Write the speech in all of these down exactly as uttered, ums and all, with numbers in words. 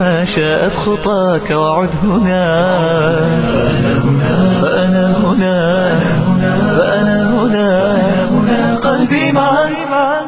شاءت خطاك وعد هنا فأنا هنا فأنا هنا قلبي معك.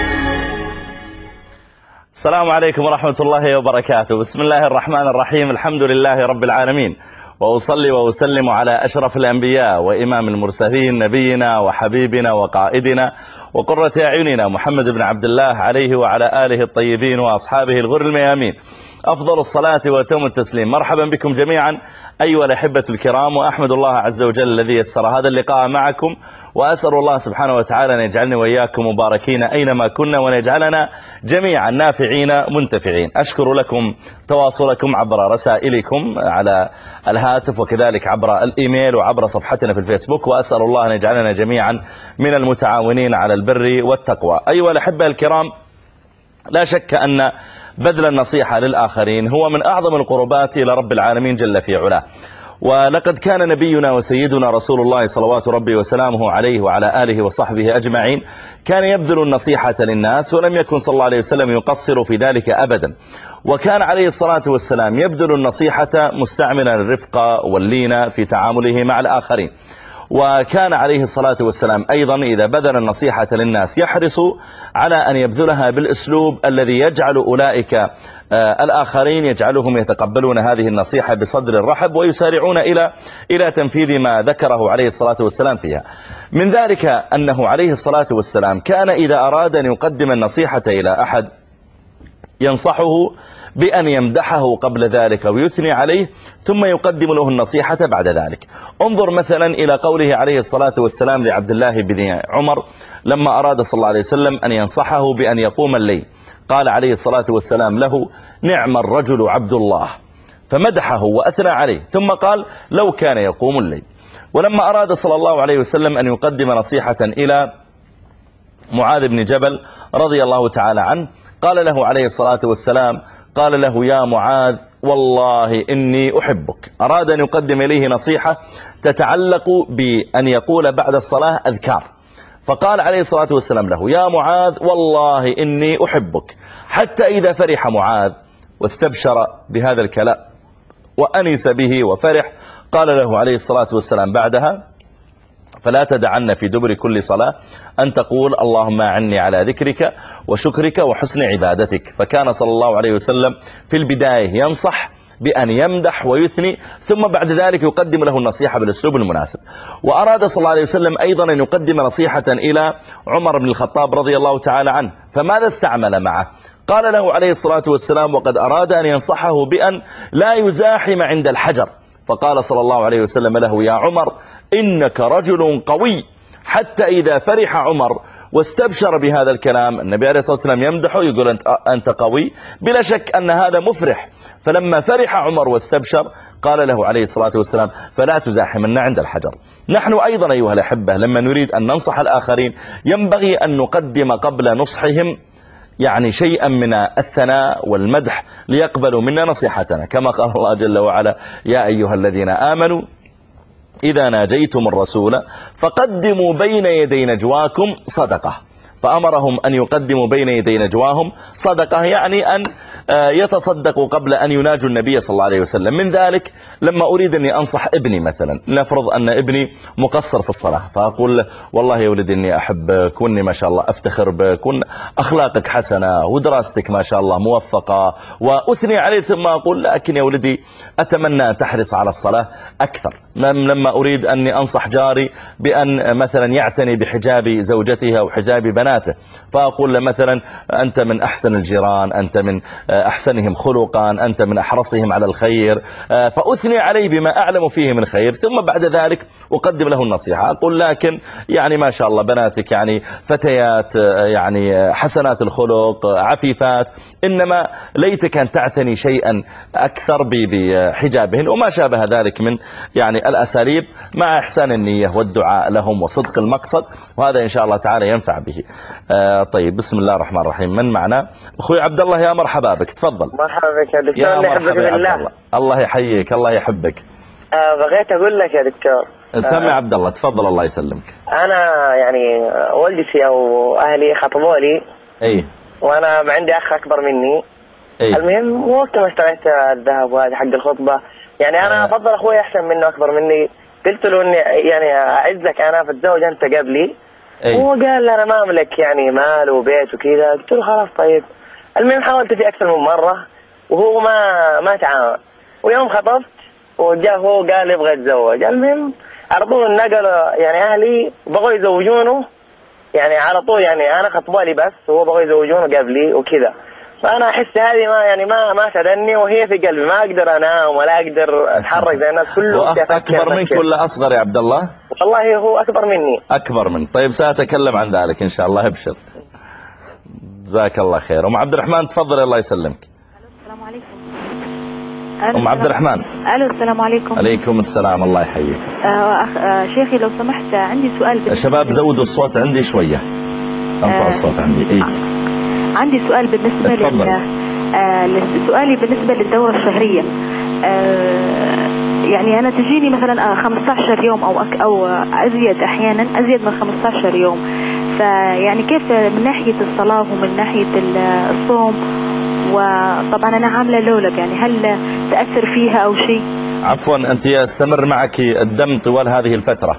السلام عليكم ورحمة الله وبركاته. بسم الله الرحمن الرحيم. الحمد لله رب العالمين، وأصلي وأسلم على أشرف الأنبياء وإمام المرسلين نبينا وحبيبنا وقائدنا وقرة أعيننا محمد بن عبد الله عليه وعلى آله الطيبين وأصحابه الغر الميامين أفضل الصلاة وأتم التسليم. مرحبا بكم جميعا أيها الأحبة الكرام، وأحمد الله عز وجل الذي يسر هذا اللقاء معكم، وأسأل الله سبحانه وتعالى أن يجعلني وإياكم مباركين أينما كنا، وأن يجعلنا جميعا نافعين منتفعين. أشكر لكم تواصلكم عبر رسائلكم على الهاتف، وكذلك عبر الإيميل وعبر صفحتنا في الفيسبوك، وأسأل الله أن يجعلنا جميعا من المتعاونين على البر والتقوى. أيها الأحبة الكرام، لا شك أن بذل النصيحة للآخرين هو من أعظم القربات إلى رب العالمين جل في علاه. ولقد كان نبينا وسيدنا رسول الله صلوات ربي وسلامه عليه وعلى آله وصحبه أجمعين كان يبذل النصيحة للناس، ولم يكن صلى الله عليه وسلم يقصر في ذلك أبدا. وكان عليه الصلاة والسلام يبذل النصيحة مستعملا الرفق واللين في تعامله مع الآخرين. وكان عليه الصلاة والسلام أيضا إذا بذل النصيحة للناس يحرص على أن يبذلها بالأسلوب الذي يجعل أولئك آه الآخرين يجعلهم يتقبلون هذه النصيحة بصدر الرحب، ويسارعون إلى إلى تنفيذ ما ذكره عليه الصلاة والسلام فيها. من ذلك أنه عليه الصلاة والسلام كان إذا أراد أن يقدم النصيحة إلى أحد ينصحه بأن يمدحه قبل ذلك ويثني عليه، ثم يقدم له النصيحة بعد ذلك. انظر مثلا إلى قوله عليه الصلاة والسلام لعبد الله بن عمر لما أراد صلى الله عليه وسلم أن ينصحه بأن يقوم الليل، قال عليه الصلاة والسلام له: نعم الرجل عبد الله، فمدحه وأثنى عليه، ثم قال: لو كان يقوم الليل. ولما أراد صلى الله عليه وسلم أن يقدم نصيحة إلى معاذ بن جبل رضي الله تعالى عنه، قال له عليه الصلاة والسلام قال له: يا معاذ والله إني أحبك. أراد أن يقدم إليه نصيحة تتعلق بأن يقول بعد الصلاة أذكار، فقال عليه الصلاة والسلام له: يا معاذ والله إني أحبك. حتى إذا فرح معاذ واستبشر بهذا الكلام وأنس به وفرح، قال له عليه الصلاة والسلام بعدها: فلا تدعن في دبر كل صلاة أن تقول اللهم أعني على ذكرك وشكرك وحسن عبادتك. فكان صلى الله عليه وسلم في البداية ينصح بأن يمدح ويثني، ثم بعد ذلك يقدم له النصيحة بالأسلوب المناسب. وأراد صلى الله عليه وسلم أيضا أن يقدم نصيحة إلى عمر بن الخطاب رضي الله تعالى عنه، فماذا استعمل معه؟ قال له عليه الصلاة والسلام وقد أراد أن ينصحه بأن لا يزاحم عند الحجر، فقال صلى الله عليه وسلم له: يا عمر إنك رجل قوي. حتى إذا فرح عمر واستبشر بهذا الكلام، النبي عليه الصلاة والسلام يمدحه يقول أنت, أنت قوي، بلا شك أن هذا مفرح. فلما فرح عمر واستبشر قال له عليه الصلاة والسلام: فلا تزاحمنا عند الحجر. نحن أيضا أيها الأحبة لما نريد أن ننصح الآخرين ينبغي أن نقدم قبل نصحهم يعني شيئا من الثناء والمدح ليقبلوا منا نصيحتنا، كما قال الله جل وعلا: يا أيها الذين آمنوا إذا ناجيتم الرسول فقدموا بين يدي نجواكم صدقة. فأمرهم أن يقدموا بين يدي نجواهم صدقة، يعني أن يتصدقوا قبل أن يناجوا النبي صلى الله عليه وسلم. من ذلك لما أريد أني أنصح ابني مثلا، نفرض أن ابني مقصر في الصلاة، فأقول له: والله يا ولدي إني أحبك، وإني ما شاء الله أفتخر بك، وإن أخلاقك حسنة ودراستك ما شاء الله موفقة، وأثني عليه. ثم أقول: لكن يا ولدي أتمنى أن تحرص على الصلاة أكثر. لما أريد أني أنصح جاري بأن مثلا يعتني بحجاب زوجته أو حجاب بناته، فأقول له مثلا: أنت من أحسن الجيران، أنت من أحسنهم خلقا، أنت من أحرصهم على الخير، فأثني عليه بما أعلم فيه من خير. ثم بعد ذلك أقدم له النصيحة، أقول: لكن يعني ما شاء الله بناتك يعني فتيات يعني حسنات الخلق عفيفات، إنما ليتك أن تعتني شيئا أكثر بحجابهن وما شابه ذلك من يعني الأساليب، مع إحسان النية والدعاء لهم وصدق المقصد، وهذا إن شاء الله تعالى ينفع به. آه طيب، بسم الله الرحمن الرحيم. من معنا؟ أخوي عبد الله، يا مرحبا بك، تفضل. مرحبا بك يا دكتور. يا الله مرحبا يحبك يا عبد بالله. الله. الله يحييك، الله يحبك. آه بغيت أقول لك يا دكتور. سمع آه عبد الله، تفضل، الله يسلمك. أنا يعني والدتي أو أهلي خطبوا لي. أي. وأنا عندي أخ أكبر مني. إيه؟ المهم وقت ما اشتريت الذهب وهذه حق الخطبة يعني أنا آه. أفضل أخوي أحسن منه أكبر مني. قلت له إني يعني أعزك أنا فتزوج أنت قبلي. إيه؟ هو قال أنا ما أملك يعني مال وبيت وكذا. قلت له خلاص طيب. المهم حاولت فيه أكثر من مرة وهو ما ما تعاون. ويوم خطبت وجاء هو قال يبغى يتزوج. المهم على طول نقلوا يعني أهلي بغوا يزوجونه يعني على طول يعني أنا خطبالي بس وهو بغوا يزوجونه قبلي وكذا. فأنا أحس هذه ما يعني ما ما تدني وهي في قلبي ما أقدر أنام ولا أقدر أتحرك زي الناس كله. وأخ أكبر منك ولا أصغر يا عبد الله؟ والله هو أكبر مني. أكبر منك. طيب سأتكلم عن ذلك إن شاء الله. ابشر. جزاك الله خير. أم عبد الرحمن تفضل. الله يسلمك. السلام عليكم. أم عبد الرحمن. ألو السلام عليكم. عليكم السلام. الله يحييك. آه أخ... آه شيخي لو سمحت عندي سؤال. شباب زودوا الصوت عندي شوية. ارفع آه الصوت عندي. إيه؟ عندي سؤال بالنسبة تفضل. لل... آه سؤالي بالنسبة للدورة الشهرية. آه يعني أنا تجيني مثلا خمسة عشر يوم أو أك... أو أزيد أحيانا أزيد من خمسة عشر يوم. فيعني كيف من ناحية الصلاة ومن ناحية الصوم وطبعا أنا عاملة لولب يعني هل تأثر فيها أو شيء؟ عفوا أنت يستمر معك الدم طوال هذه الفترة؟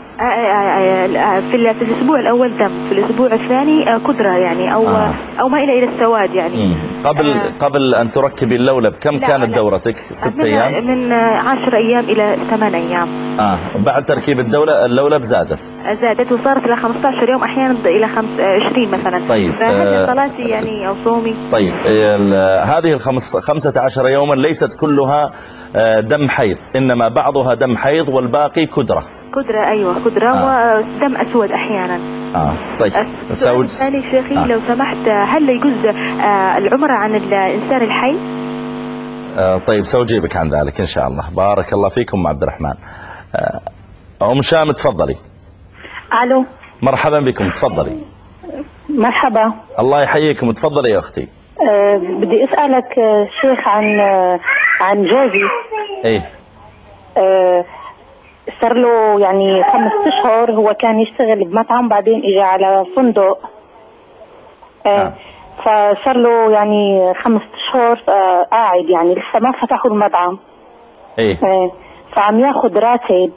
في في الأسبوع الأول دم، في الأسبوع الثاني قدرة يعني أو آه. أو ما إلى إلى السواد يعني. مم. قبل آه. قبل أن تركبي اللولب كم كانت دورتك؟ ست من أيام؟ من عشر أيام إلى ثمان أيام. آه بعد تركيب الدولة اللولب زادت؟ زادت وصارت إلى خمسة عشر يوم أحيانا إلى خمس عشرين مثلا. طيب فهل آه صلاتي يعني أو صومي؟ طيب هذه الخمس خمسة عشر يوما ليست كلها دم حيض، إنما بعضها دم حيض والباقي كدرة. كدرة أيوة كدرة آه. ودم أسود أحيانا. آه طيب. السؤال الثاني شيخي آه. لو سمحت هل يجوز آه العمرة عن الإنسان الحي؟ آه طيب سأجيبك عن ذلك إن شاء الله. بارك الله فيكم عبد الرحمن. آه أم شام تفضلي. ألو مرحبا بكم تفضلي. مرحبا. الله يحييكم تفضلي يا أختي. أه بدي أسألك أه شيخ عن أه عن جوزي. ايه أه صار له يعني خمس اشهر هو كان يشتغل بمطعم بعدين اجى على فندق. أه آه. فصار له يعني خمس اشهر أه قاعد يعني لسه ما فتحوا المطعم. ايه أه فعم ياخذ راتب.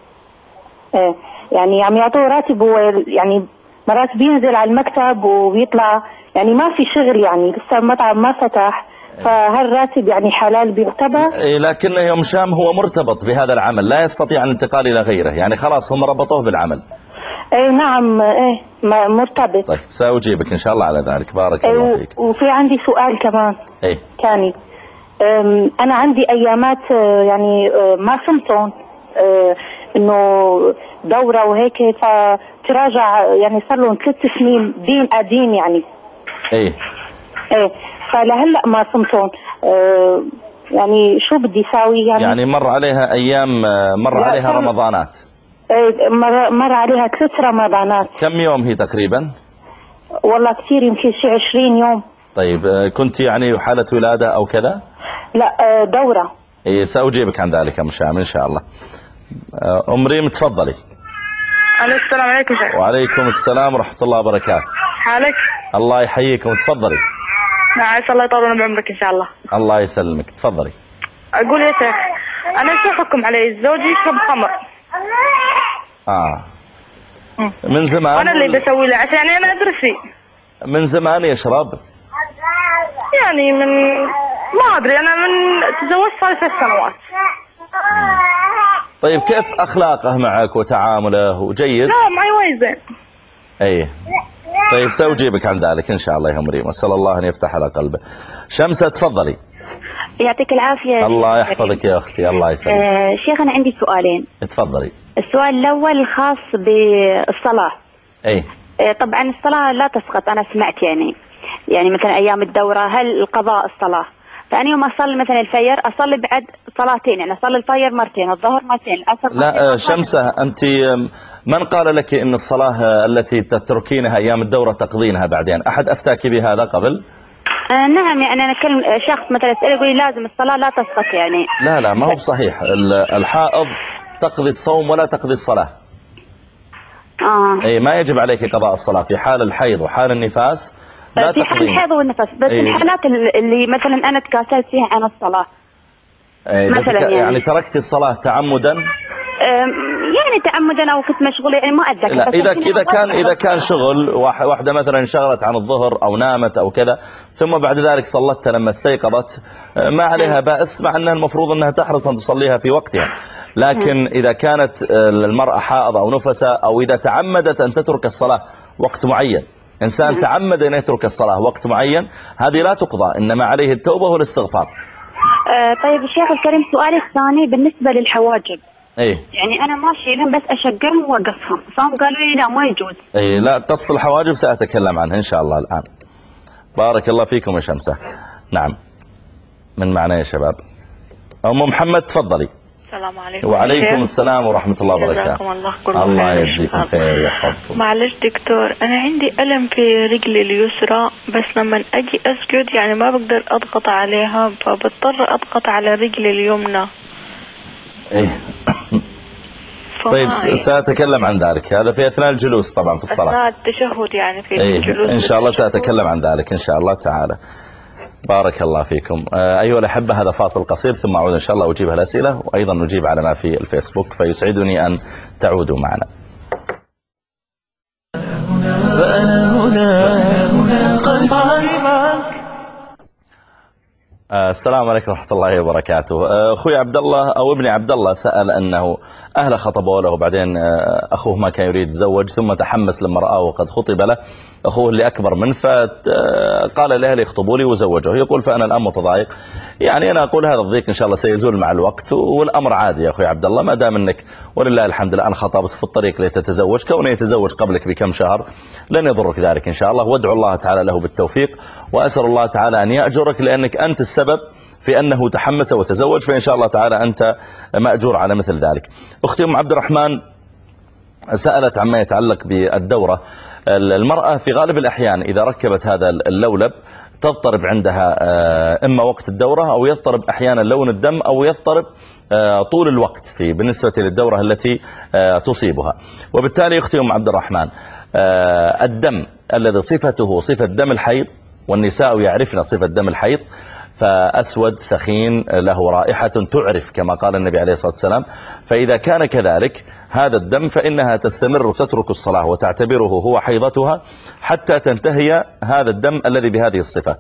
أه يعني عم يعطوه راتب هو يعني مرات بينزل على المكتب وبيطلع يعني ما في شغل يعني لسه المطعم ما فتح. فهالراتب يعني حلال بيعتبر؟ إيه لكن يوم شام هو مرتبط بهذا العمل لا يستطيع الانتقال إلى غيره يعني خلاص هم ربطوه بالعمل. ايه نعم ايه مرتبط. طيب سأجيبك إن شاء الله على ذلك. بارك ايه الله فيك. وفي عندي سؤال كمان. ايه ثاني أنا عندي أيامات يعني ما صمتهم إنه دورة وهيك فتراجع يعني صار لهم ثلاث سنين دين قديم يعني. ايه ايه فلهلا ما صمتهم أه يعني شو بدي اساوي يعني؟ يعني مر عليها ايام مر عليها رمضانات. ايه مر, مر عليها ثلاث رمضانات. كم يوم هي تقريبا؟ والله كثير يمكن شي عشرين يوم. طيب كنت يعني حالة ولادة او كذا؟ لا دورة. ايه سأجيبك عن ذلك يا مشام ان شاء الله. ام ريم تفضلي. السلام عليكم شيخ. وعليكم السلام ورحمة الله وبركاته. حالك؟ الله يحييكم تفضلي. نعم عسى الله يطول بعمرك ان شاء الله. الله يسلمك تفضلي. اقول يا شيخ انا شو حكم علي زوجي يشرب خمر؟ اه من زمان وانا اللي بسوي له عشان يعني انا ادرس فيه. من زمان يشرب؟ يعني من ما ادري انا من تزوجت صار ثلاث سنوات. طيب كيف اخلاقه معك وتعامله جيد؟ لا معي وايد زين. ايه طيب سأجيبك عن ذلك إن شاء الله يا مريم. أسأل الله أن يفتح على قلبه. شمسة تفضلي. يعطيك العافية. الله يحفظك يا أختي. الله يسلمك. آه شيخ أنا عندي سؤالين. تفضلي. السؤال الأول خاص بالصلاة. ايه آه طبعا الصلاة لا تسقط أنا سمعت يعني يعني مثلا أيام الدورة هل القضاء الصلاة فأنا يوم أصلي مثلا الفجر أصلي بعد صلاتين يعني أصلي الفجر مرتين الظهر مرتين العصر مرتين. لا شمسة أنت من قال لك إن الصلاة التي تتركينها أيام الدورة تقضينها بعدين؟ أحد أفتاك بهذا قبل؟ آه نعم يعني أنا كلم شخص مثلا يسأل يقول لازم الصلاة لا تسقط يعني. لا لا ما هو بصحيح. الحائض تقضي الصوم ولا تقضي الصلاة. آه. أي ما يجب عليك قضاء الصلاة في حال الحيض وحال النفاس لا في حال تقضين. الحيض والنفس بس إيه. الحالات اللي مثلا أنا تكاسلت فيها عن الصلاة إيه، مثلا يعني, يعني. يعني تركت الصلاة تعمدا؟ أم، يعني تعمدا أو كنت مشغولة يعني ما أتذكر. لا، بس إذا الحين إذا أنا كان بصحى إذا كان بالصلاة. شغل واح- واحدة مثلا انشغلت عن الظهر أو نامت أو كذا ثم بعد ذلك صلتها لما استيقظت، آه، ما عليها بأس، مع أنها المفروض أنها تحرص أن تصليها في وقتها. لكن إذا كانت آه، المرأة حائض أو نفسة أو إذا تعمدت أن تترك الصلاة وقت معين، إنسان تعمد أن يترك الصلاة وقت معين، هذه لا تقضى، إنما عليه التوبة والاستغفار. أه طيب الشيخ الكريم، سؤالي الثاني بالنسبة للحواجب. إيه يعني أنا ماشي لهم بس أشقرهم وأقصهم، فهم قالوا لي لا ما يجوز. إيه لا، قص الحواجب سأتكلم عنها إن شاء الله الآن. بارك الله فيكم يا شمسة. نعم، من معنا يا شباب؟ أم محمد تفضلي. السلام عليكم. وعليكم شيخ. السلام ورحمة الله وبركاته. جزاكم الله كل الله خير. يجزيكم خير ويحفظكم. معلش دكتور، أنا عندي ألم في رجلي اليسرى، بس لما أجي أسجد يعني ما بقدر أضغط عليها، فبضطر أضغط على رجلي اليمنى. إيه. فما- طيب س- سأتكلم عن ذلك، هذا في أثناء الجلوس طبعا في الصلاة. أثناء التشهد يعني في إيه الجلوس. إن شاء الله سأتكلم عن ذلك إن شاء الله تعالى. بارك الله فيكم. آه، أيها الأحبة، هذا فاصل قصير ثم أعود إن شاء الله أجيب الأسئلة، وأيضا نجيب على ما في الفيسبوك، فيسعدني أن تعودوا معنا. فأنا هنا قلبي معك. آه، السلام عليكم ورحمة الله وبركاته. آه، أخوي عبد الله أو ابني عبد الله سأل أنه أهله خطبوا له، وبعدين آه، أخوه ما كان يريد يتزوج، ثم تحمس لما رآه وقد خطب له أخوه اللي أكبر منه، فقال لأهله يخطبوا لي وزوجه. يقول فأنا الآن متضايق. يعني أنا أقول هذا الضيق إن شاء الله سيزول مع الوقت، والأمر عادي يا أخوي عبد الله، ما دام أنك ولله الحمد الآن خطبت في الطريق لتتزوج، كونه يتزوج قبلك بكم شهر لن يضرك ذلك إن شاء الله. وادعو الله تعالى له بالتوفيق، وأسأل الله تعالى أن يأجرك، لأنك أنت السبب في أنه تحمس وتزوج، فإن شاء الله تعالى أنت مأجور على مثل ذلك. أختي أم عبد الرحمن سألت عما يتعلق بالدورة. المرأة في غالب الأحيان إذا ركبت هذا اللولب تضطرب عندها إما وقت الدورة أو يضطرب أحيانا لون الدم أو يضطرب طول الوقت في بالنسبة للدورة التي تصيبها. وبالتالي أختي أم عبد الرحمن، الدم الذي صفته صفة دم الحيض، والنساء يعرفن صفة دم الحيض، فأسود ثخين له رائحة تعرف كما قال النبي عليه الصلاة والسلام، فإذا كان كذلك هذا الدم فإنها تستمر تترك الصلاة وتعتبره هو حيضتها حتى تنتهي هذا الدم الذي بهذه الصفة،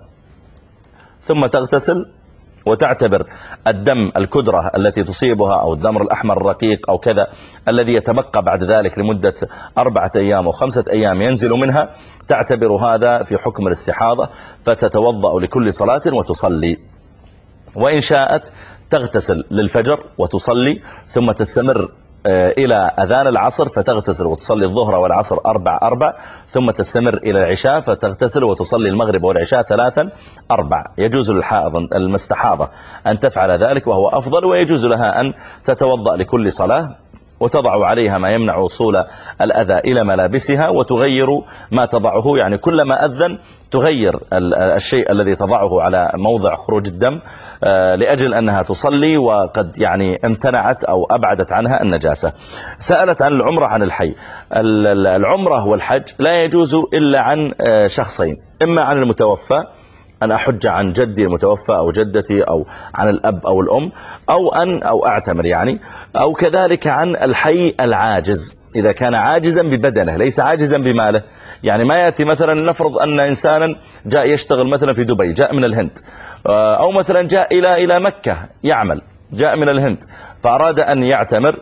ثم تغتسل وتعتبر الدم الكدرة التي تصيبها أو الدم الأحمر الرقيق أو كذا الذي يتبقى بعد ذلك لمدة أربعة أيام أو خمسة أيام ينزل منها، تعتبر هذا في حكم الاستحاضة، فتتوضأ لكل صلاة وتصلي. وإن شاءت تغتسل للفجر وتصلي، ثم تستمر إلى أذان العصر فتغتسل وتصلي الظهر والعصر أربع أربع، ثم تستمر إلى العشاء فتغتسل وتصلي المغرب والعشاء ثلاثا أربع. يجوز للحائض المستحاضة أن تفعل ذلك وهو أفضل، ويجوز لها أن تتوضأ لكل صلاة وتضع عليها ما يمنع وصول الأذى إلى ملابسها، وتغير ما تضعه، يعني كلما أذن تغير الشيء الذي تضعه على موضع خروج الدم لأجل أنها تصلي وقد يعني امتنعت أو أبعدت عنها النجاسة. سألت عن العمرة عن الحي. العمرة والحج لا يجوز إلا عن شخصين، إما عن المتوفى أن أحج عن جدي المتوفى أو جدتي أو عن الأب أو الأم، أو أن أو أعتمر يعني، أو كذلك عن الحي العاجز إذا كان عاجزا ببدنه ليس عاجزا بماله. يعني ما يأتي مثلا، نفرض أن إنسانا جاء يشتغل مثلا في دبي، جاء من الهند، أو مثلا جاء إلى إلى مكة يعمل، جاء من الهند فأراد أن يعتمر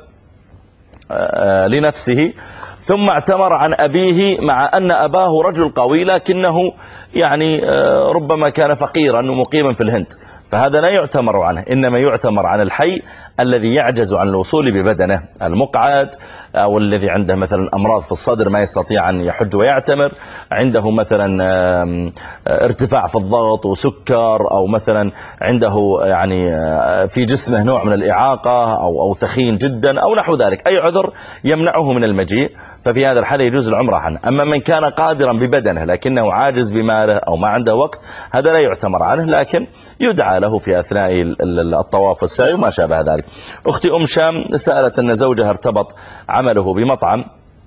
لنفسه ثم اعتمر عن أبيه، مع أن أباه رجل قوي لكنه يعني ربما كان فقيرا ومقيما في الهند، فهذا لا يعتمر عنه، إنما يعتمر عن الحي الذي يعجز عن الوصول ببدنه، المقعد أو الذي عنده مثلا أمراض في الصدر ما يستطيع أن يحج ويعتمر، عنده مثلا ارتفاع في الضغط وسكر، أو مثلا عنده يعني في جسمه نوع من الإعاقة أو أو ثخين جدا أو نحو ذلك، أي عذر يمنعه من المجيء، ففي هذا الحال يجوز العمرة عنه. أما من كان قادرا ببدنه لكنه عاجز بماله أو ما عنده وقت، هذا لا يعتمر عنه، لكن يدعى له في أثناء الطواف والسعي وما شابه ذلك. أختي أم شام سألت أن زوجها ارتبط عمله بمطعم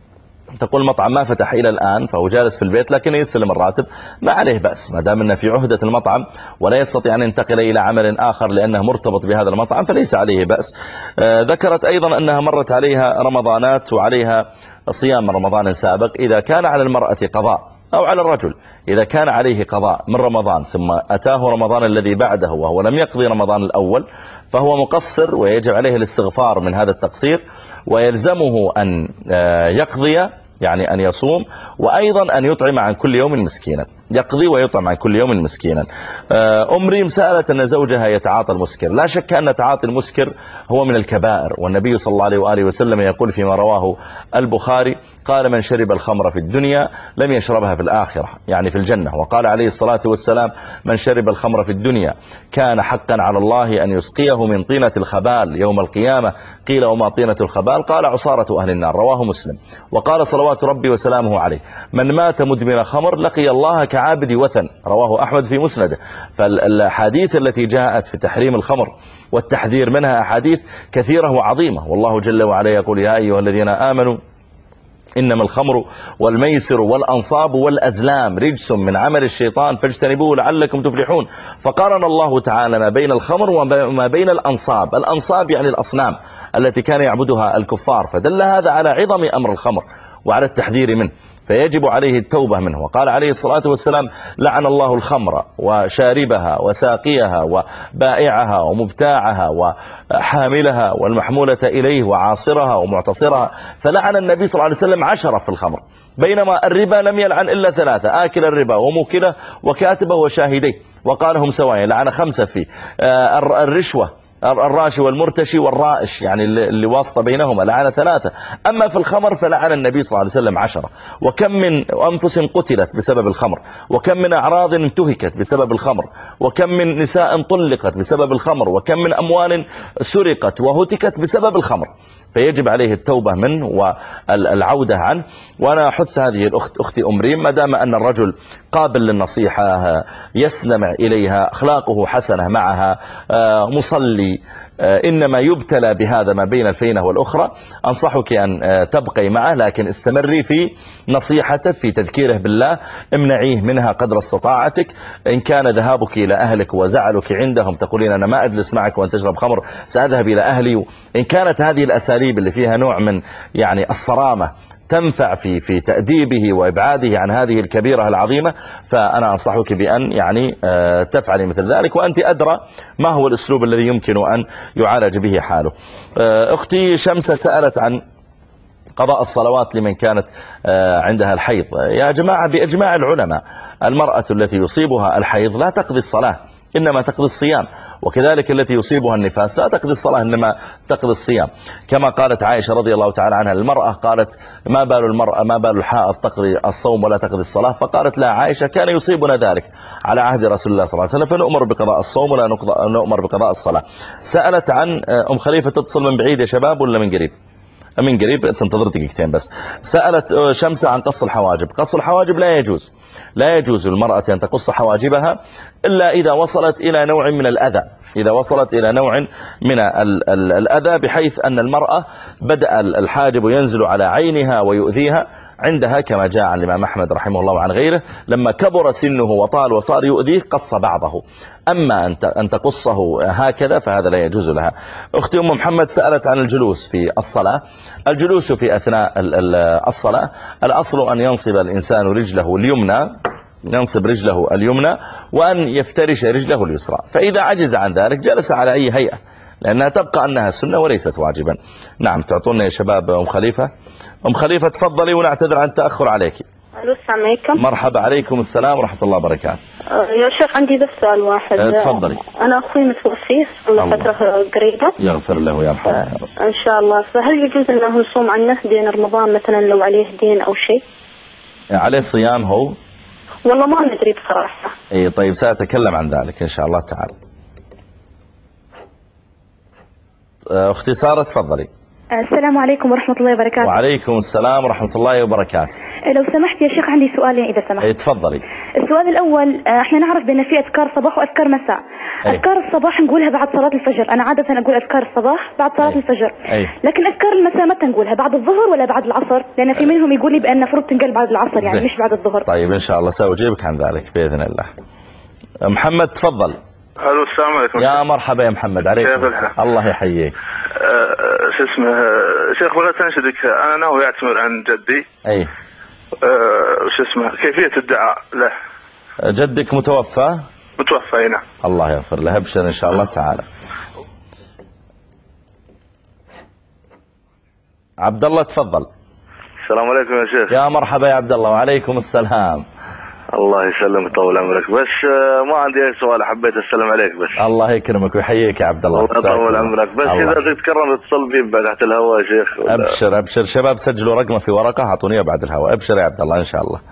تقول المطعم ما فتح إلى الآن فهو جالس في البيت لكن يستلم الراتب، ما عليه بأس ما دام أنه في عهدة المطعم ولا يستطيع أن ينتقل إلى عمل آخر لأنه مرتبط بهذا المطعم فليس عليه بأس. آه ذكرت أيضا أنها مرت عليها رمضانات وعليها صيام رمضان سابق. إذا كان على المرأة قضاء أو على الرجل إذا كان عليه قضاء من رمضان ثم أتاه رمضان الذي بعده وهو لم يقضي رمضان الأول فهو مقصر ويجب عليه الاستغفار من هذا التقصير، ويلزمه أن يقضي يعني أن يصوم، وأيضا أن يطعم عن كل يوم مسكينا، يقضي ويطعم عن كل يوم مسكينا. أم ريم سألت أن زوجها يتعاطى المسكر. لا شك أن تعاطي المسكر هو من الكبائر، والنبي صلى الله عليه وآله وسلم يقول فيما رواه البخاري قال من شرب الخمر في الدنيا لم يشربها في الآخرة يعني في الجنة. وقال عليه الصلاة والسلام من شرب الخمر في الدنيا كان حقا على الله أن يسقيه من طينة الخبال يوم القيامة. قيل وما طينة الخبال؟ قال عصارة أهل النار، رواه مسلم. وقال صلوات ربي وسلامه عليه من مات مدمن خمر لقي الله كعابد وثن، رواه أحمد في مسنده. فالحديث التي جاءت في تحريم الخمر والتحذير منها أحاديث كثيرة وعظيمة، والله جل وعلا يقول يا أيها الذين آمنوا إنما الخمر والميسر والأنصاب والأزلام رجس من عمل الشيطان فاجتنبوه لعلكم تفلحون. فقارن الله تعالى ما بين الخمر وما بين الأنصاب. الأنصاب يعني الأصنام التي كان يعبدها الكفار، فدل هذا على عظم أمر الخمر وعلى التحذير منه، فيجب عليه التوبة منه. وقال عليه الصلاة والسلام لعن الله الخمر وشاربها وساقيها وبائعها ومبتاعها وحاملها والمحمولة إليه وعاصرها ومعتصرها. فلعن النبي صلى الله عليه وسلم عشرة في الخمر، بينما الربا لم يلعن إلا ثلاثة، آكل الربا وموكله وكاتبه وشاهديه، وقالهم سواء لعن خمسة فيه. الرشوة الراشي والمرتشي والرائش يعني اللي واسطة بينهما لعن ثلاثة. أما في الخمر فلعن النبي صلى الله عليه وسلم عشرة. وكم من أنفس قتلت بسبب الخمر، وكم من أعراض انتهكت بسبب الخمر، وكم من نساء طلقت بسبب الخمر، وكم من أموال سرقت وهتكت بسبب الخمر. فيجب عليه التوبة منه والعودة عنه. وأنا أحث هذه الأخت أختي أم ريم ما دام أن الرجل قابل للنصيحة يستمع إليها أخلاقه حسنة معها مصلي إنما يبتلى بهذا ما بين الفينة والأخرى، أنصحك أن تبقي معه لكن استمري في نصيحته في تذكيره بالله، امنعيه منها قدر استطاعتك. إن كان ذهابك إلى أهلك وزعلك عندهم تقولين أنا ما أجلس معك وأن تشرب خمر سأذهب إلى أهلي، إن كانت هذه الأساليب اللي فيها نوع من يعني الصرامة تنفع في في تأديبه وإبعاده عن هذه الكبيرة العظيمة، فأنا أنصحك بأن يعني تفعلي مثل ذلك، وأنت أدرى ما هو الأسلوب الذي يمكن أن يعالج به حاله. أختي شمسة سألت عن قضاء الصلوات لمن كانت عندها الحيض. يا جماعة بإجماع العلماء المرأة التي يصيبها الحيض لا تقضي الصلاة إنما تقضي الصيام، وكذلك التي يصيبها النفاس لا تقضي الصلاة إنما تقضي الصيام. كما قالت عائشة رضي الله تعالى عنها المرأة قالت ما بال المرأة ما بال الحائض تقضي الصوم ولا تقضي الصلاة؟ فقالت لا عائشة كان يصيبنا ذلك على عهد رسول الله صلى الله عليه وسلم فنؤمر بقضاء الصوم ولا نؤمر بقضاء الصلاة. سألت عن أم خليفة تتصل من بعيد يا شباب ولا من قريب؟ من قريب، تنتظر دقيقتين بس. سألت شمسة عن قص الحواجب. قص الحواجب لا يجوز، لا يجوز للمرأة أن تقص حواجبها إلا إذا وصلت إلى نوع من الأذى، إذا وصلت إلى نوع من ال ال الأذى بحيث أن المرأة بدأ الحاجب ينزل على عينها ويؤذيها عندها، كما جاء عن الإمام أحمد رحمه الله وعن غيره لما كبر سنه وطال وصار يؤذيه قص بعضه. أما أن تقصه هكذا فهذا لا يجوز لها. أختي أم محمد سألت عن الجلوس في الصلاة. الجلوس في أثناء الصلاة الأصل أن ينصب الإنسان رجله اليمنى، ينصب رجله اليمنى وأن يفترش رجله اليسرى، فإذا عجز عن ذلك جلس على أي هيئة لأنها تبقى أنها سنة وليست واجبا. نعم تعطونا يا شباب أم خليفة. أم خليفة تفضلي ونعتذر عن التأخر عليك. السلام عليكم. مرحبا، عليكم السلام ورحمة الله وبركاته. يا شيخ عندي بس سؤال واحد. أه تفضلي. أنا أخوي متوفي صار فترة قريبة. يغفر له ويرحمه. أه إن شاء الله. فهل يجوز أنه نصوم عنه دين رمضان مثلا لو عليه دين أو شيء؟ عليه صيام هو؟ والله ما ندري بصراحة. اي طيب سأتكلم عن ذلك إن شاء الله تعالى. أختي سارة تفضلي. السلام عليكم ورحمة الله وبركاته. وعليكم السلام ورحمة الله وبركاته. لو سمحت يا شيخ عندي سؤالين إذا سمحت. اي تفضلي. السؤال الأول، احنا نعرف بأن في أذكار صباح وأذكار مساء. أي. أذكار الصباح نقولها بعد صلاة الفجر، أنا عادة أقول أذكار الصباح بعد صلاة أي. الفجر. أي. لكن أذكار المساء متى نقولها؟ بعد الظهر ولا بعد العصر؟ لأن في منهم يقول لي بأن المفروض تنقل بعد العصر يعني مش بعد الظهر. طيب إن شاء الله سأجيبك عن ذلك بإذن الله. محمد تفضل. الو السلام عليكم. يا مرحبا يا محمد. عليكم السلام. الله يحييك. أه شو اسمه شيخ بغيت انشدك، انا ناوي اعتمر عن جدي. اي. أه شو اسمه كيفية الدعاء له؟ جدك متوفى؟ متوفى نعم. الله يغفر له، ابشر ان شاء الله تعالى. عبد الله تفضل. السلام عليكم يا شيخ. يا مرحبا يا عبد الله. وعليكم السلام. الله يسلمك طول عمرك، بس ما عندي اي سؤال، حبيت اسلم عليك بس. الله يكرمك ويحييك يا عبد الله. الله يطول عمرك، بس الله. اذا تتكرم اتصل بي بعد تحت الهواء يا شيخ. ولا... ابشر ابشر شباب، سجلوا رقمه في ورقه اعطونيه بعد الهواء. ابشر يا عبد الله ان شاء الله.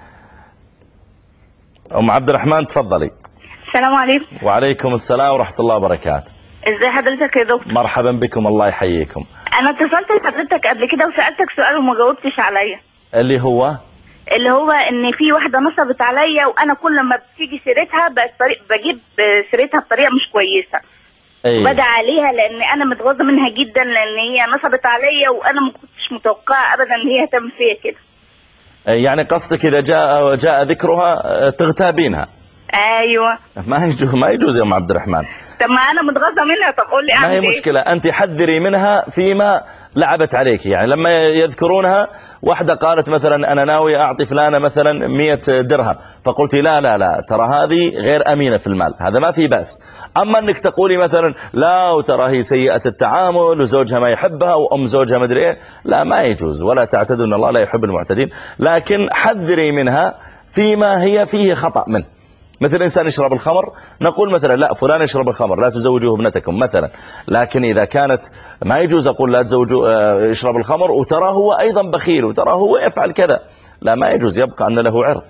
ام عبد الرحمن تفضلي. السلام عليكم. وعليكم السلام ورحمه الله وبركاته. ازي حضرتك يا دكتور؟ مرحبا بكم، الله يحييكم. انا اتصلت لحضرتك قبل كده وسالتك سؤال وما جاوبتش عليا. اللي هو اللي هو ان في واحده نصبت عليا، وانا كل ما بتيجي سيرتها بجيب سيرتها بطريقه مش كويسه. ايه. بدأ عليها لان انا متغاظه منها جدا، لان هي نصبت عليا وانا ما كنتش متوقعه ابدا ان هي تعمل فيا كده. يعني قصدك اذا جاء جاء ذكرها تغتابينها؟ ايوه. ما يجوز ما يجوز يا ام عبد الرحمن. طب ما انا متغاظه منها، طب قول لي اعمل ايه؟ ما هي مشكله، انت حذري منها فيما لعبت عليك. يعني لما يذكرونها، واحده قالت مثلا انا ناوي اعطي فلانه مثلا مئة درهم، فقلتي لا لا لا ترى هذه غير امينه في المال، هذا ما في بأس. اما انك تقولي مثلا لا وترى هي سيئه التعامل وزوجها ما يحبها وام زوجها ما ادري ايه، لا ما يجوز، ولا تعتدوا ان الله لا يحب المعتدين. لكن حذري منها فيما هي فيه خطأ منه. مثل إنسان يشرب الخمر، نقول مثلا لا فلان يشرب الخمر لا تزوجوه ابنتكم مثلا. لكن إذا كانت ما يجوز أقول لا تزوجوا يشرب الخمر وترى هو أيضا بخيل وترى هو يفعل كذا، لا ما يجوز، يبقى أن له عرض.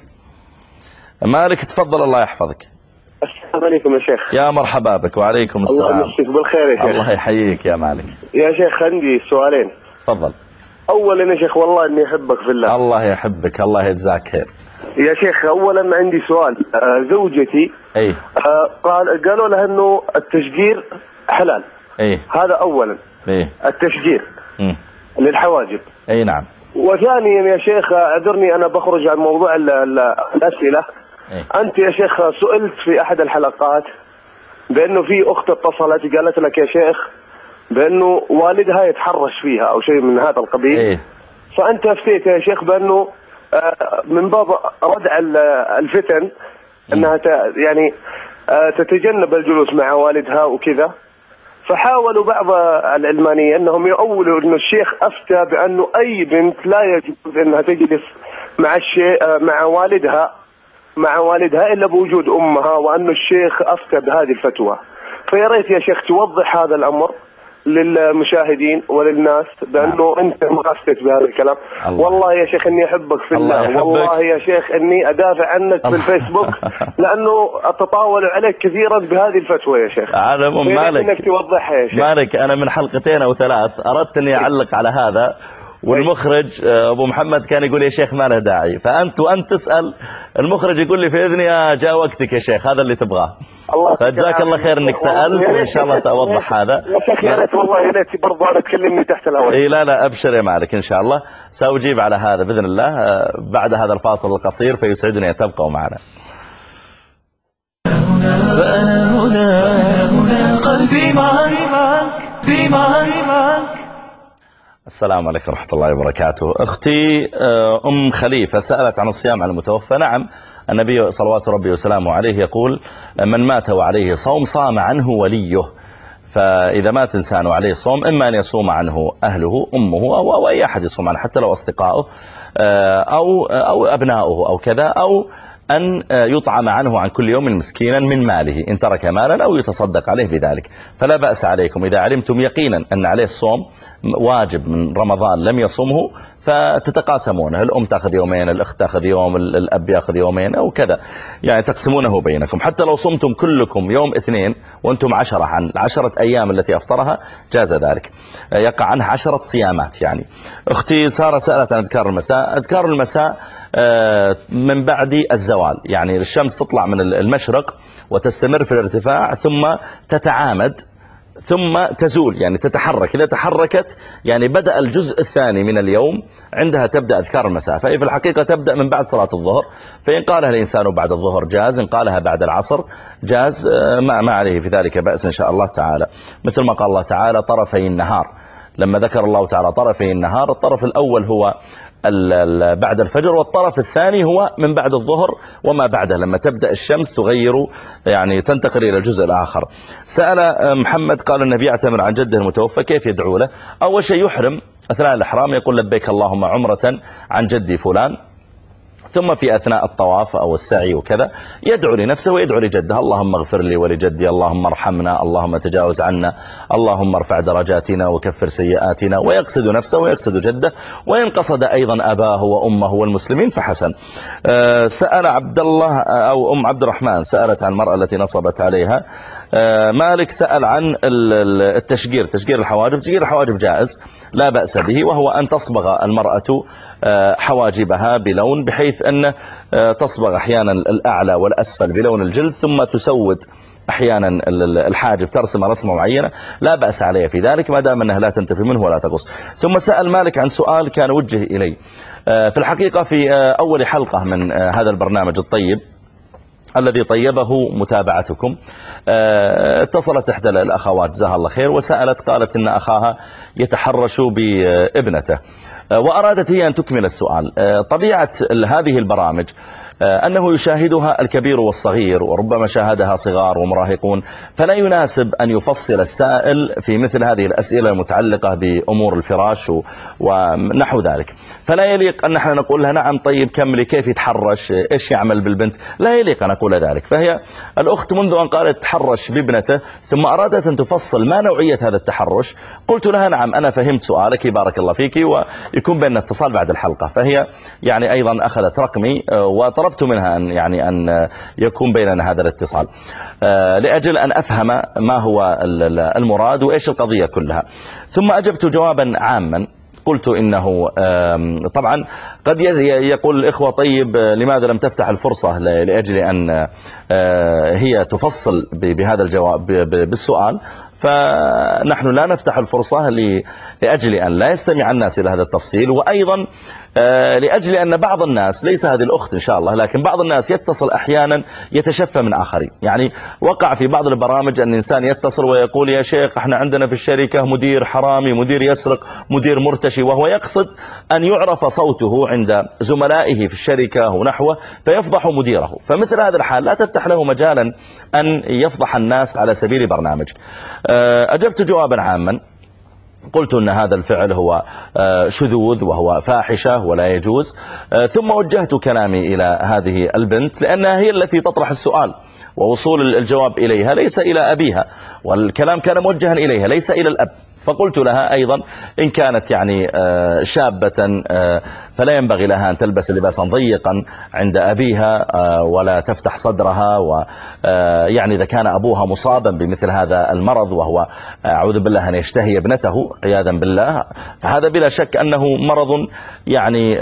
مالك تفضل الله يحفظك. السلام عليكم يا شيخ. يا مرحبا بك. وعليكم السلام. الله يمسيك بالخير يا شيخ. الله يحييك يا مالك. يا شيخ عندي سؤالين. تفضل. أولا يا شيخ والله إني أحبك في الله. الله يحبك، الله يجزاك خير. يا شيخ أولا عندي سؤال. آه زوجتي أي. آه قال قالوا لها إنه التشجير حلال. أي. هذا أولا. أي. التشجير م. للحواجب. أي نعم. وثانيا يا شيخ اعذرني أنا بخرج عن موضوع ال ال الأسئلة. أي. أنت يا شيخ سئلت في أحد الحلقات بأنه في أخت اتصلت قالت لك يا شيخ بأنه والدها يتحرش فيها أو شيء من هذا القبيل. أي. فأنت أفتيت يا شيخ بأنه من باب ردع الفتن أنها يعني تتجنب الجلوس مع والدها وكذا. فحاولوا بعض العلمانيين أنهم يؤولوا أن الشيخ أفتى بأنه أي بنت لا يجوز أنها تجلس مع الشيء مع والدها مع والدها إلا بوجود أمها، وأن الشيخ أفتى بهذه الفتوى. فيا ريت يا شيخ توضح هذا الأمر للمشاهدين وللناس بأنه أنت ما أفتت بهذا الكلام. الله. والله يا شيخ إني أحبك في الله, الله والله يا شيخ إني أدافع عنك في الفيسبوك لأنه أتطاول عليك كثيرا بهذه الفتوى يا شيخ. على مالك إنك توضحها يا شيخ. مالك أنا من حلقتين أو ثلاث أردت أني أعلق على هذا، والمخرج أبو محمد كان يقول يا شيخ ما له داعي، فأنت وأنت تسأل المخرج يقول لي في إذني يا جاء وقتك يا شيخ، هذا اللي تبغاه. فجزاك الله خير إنك سألت، وإن شاء الله سأوضح هذا. يا شيخ يا ريت والله يا ريت برضه أنا تكلمني تحت الهواء. إيه لا لا أبشر يا مالك إن شاء الله سأجيب على هذا بإذن الله بعد هذا الفاصل القصير، فيسعدني أن تبقوا معنا. فأنا هنا هنا قلبي معك بي معك. السلام عليكم ورحمة الله وبركاته. أختي أم خليفة سألت عن الصيام على المتوفى. نعم، النبي صلوات ربي وسلامه عليه يقول من مات وعليه صوم صام عنه وليه. فإذا مات إنسان وعليه صوم إما أن يصوم عنه أهله أمه أو, أو أي أحد يصوم عنه حتى لو أصدقائه أو, أو أبناؤه أو كذا، أو أن يطعم عنه عن كل يوم مسكينا من ماله إن ترك مالا أو يتصدق عليه بذلك. فلا بأس عليكم إذا علمتم يقينا أن عليه الصوم واجب من رمضان لم يصومه، فتتقاسمونه، الأم تأخذ يومين، الأخت تأخذ يوم، الأب يأخذ يومين أو كذا، يعني تقسمونه بينكم. حتى لو صمتم كلكم يوم اثنين وأنتم عشرة عن العشرة أيام التي أفطرها جاز ذلك، يقع عنها عشرة صيامات. يعني أختي سارة سألت عن أذكار المساء. أذكار المساء من بعد الزوال، يعني الشمس تطلع من المشرق وتستمر في الارتفاع ثم تتعامد ثم تزول، يعني تتحرك. إذا تحركت يعني بدأ الجزء الثاني من اليوم، عندها تبدأ أذكار المساء. فهي في الحقيقة تبدأ من بعد صلاة الظهر، فإن قالها الإنسان بعد الظهر جاز، إن قالها بعد العصر جاز، ما, ما عليه في ذلك بأس إن شاء الله تعالى. مثل ما قال الله تعالى طرفي النهار، لما ذكر الله تعالى طرفي النهار، الطرف الأول هو بعد الفجر، والطرف الثاني هو من بعد الظهر وما بعده، لما تبدأ الشمس تغير يعني تنتقل إلى الجزء الآخر. سأل محمد قال النبي يعتمر عن جده المتوفى كيف يدعو له؟ أول شيء يحرم أثناء الإحرام، يقول لبيك اللهم عمرة عن جدي فلان، ثم في أثناء الطواف أو السعي وكذا يدعو لنفسه ويدعو لجده، اللهم اغفر لي ولجدي، اللهم ارحمنا، اللهم تجاوز عنا، اللهم ارفع درجاتنا وكفر سيئاتنا، ويقصد نفسه ويقصد جده، وإن قصد أيضا أباه وأمه والمسلمين فحسن. سأل عبد الله أو أم عبد الرحمن سألت عن المرأة التي نصبت عليها. مالك سأل عن التشجير، تشجير الحواجب. تشجير الحواجب جائز لا بأس به، وهو أن تصبغ المرأة حواجبها بلون، بحيث أن تصبغ أحيانا الأعلى والأسفل بلون الجلد، ثم تسود أحيانا الحاجب، ترسم رسمة معينة، لا بأس عليها في ذلك ما دام أنها لا تنتفي منه ولا تقص. ثم سأل مالك عن سؤال كان وجه إلي في الحقيقة في أول حلقة من هذا البرنامج الطيب الذي طيبه متابعتكم. اتصلت إحدى الأخوات جزاها الله خير وسألت، قالت إن أخاها يتحرش بابنته، وأرادت هي أن تكمل السؤال. طبيعة هذه البرامج أنه يشاهدها الكبير والصغير، وربما شاهدها صغار ومراهقون، فلا يناسب أن يفصل السائل في مثل هذه الأسئلة المتعلقة بأمور الفراش ونحو ذلك. فلا يليق أن نحن نقول لها نعم طيب كملي، كيف يتحرش، إيش يعمل بالبنت، لا يليق أن نقول ذلك. فهي الأخت منذ أن قالت تحرش بابنته ثم أرادت أن تفصل ما نوعية هذا التحرش، قلت لها نعم أنا فهمت سؤالك بارك الله فيك، ويكون بيننا اتصال بعد الحلقة. فهي يعني أيضا أخذت رقمي وطلبت منها أن يعني أن يكون بيننا هذا الاتصال لأجل أن أفهم ما هو المراد وإيش القضية كلها. ثم أجبت جوابا عاما، قلت إنه طبعا قد يقول الإخوة طيب لماذا لم تفتح الفرصة لأجل أن هي تفصل بهذا الجواب بالسؤال، فنحن لا نفتح الفرصة لأجل أن لا يستمع الناس إلى هذا التفصيل، وأيضا لأجل أن بعض الناس، ليس هذه الأخت إن شاء الله، لكن بعض الناس يتصل أحيانا يتشفى من آخرين. يعني وقع في بعض البرامج أن الإنسان يتصل ويقول يا شيخ احنا عندنا في الشركة مدير حرامي، مدير يسرق، مدير مرتشي، وهو يقصد أن يعرف صوته عند زملائه في الشركة ونحوه فيفضح مديره. فمثل هذا الحال لا تفتح له مجالا أن يفضح الناس على سبيل برنامج. أجبت جوابا عاما، قلت أن هذا الفعل هو شذوذ وهو فاحشة ولا يجوز. ثم وجهت كلامي إلى هذه البنت لأنها هي التي تطرح السؤال، ووصول الجواب إليها ليس إلى أبيها، والكلام كان موجها إليها ليس إلى الأب. فقلت لها أيضا إن كانت يعني شابة فلا ينبغي لها أن تلبس لباسا ضيقا عند أبيها ولا تفتح صدرها، ويعني إذا كان أبوها مصابا بمثل هذا المرض وهو أعوذ بالله أن يشتهي ابنته عياذا بالله، فهذا بلا شك أنه مرض يعني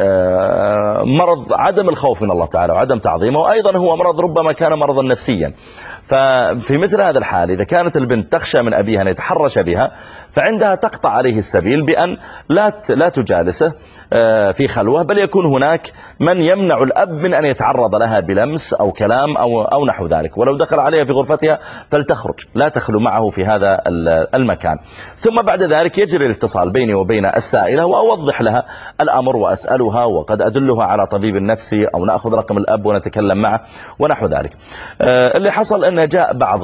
مرض عدم الخوف من الله تعالى وعدم تعظيمه، وأيضا هو مرض ربما كان مرضا نفسيا. ففي مثل هذا الحال إذا كانت البنت تخشى من أبيها أن يتحرش بها، فعندها تقطع عليه السبيل بأن لا لا تجالسه في خلوة، بل يكون هناك من يمنع الأب من أن يتعرض لها بلمس أو كلام أو أو نحو ذلك، ولو دخل عليها في غرفتها فلتخرج، لا تخلو معه في هذا المكان. ثم بعد ذلك يجري الاتصال بيني وبين السائلة وأوضح لها الأمر وأسألها، وقد أدلها على طبيب نفسي أو نأخذ رقم الأب ونتكلم معه ونحو ذلك. اللي حصل أن جاء بعض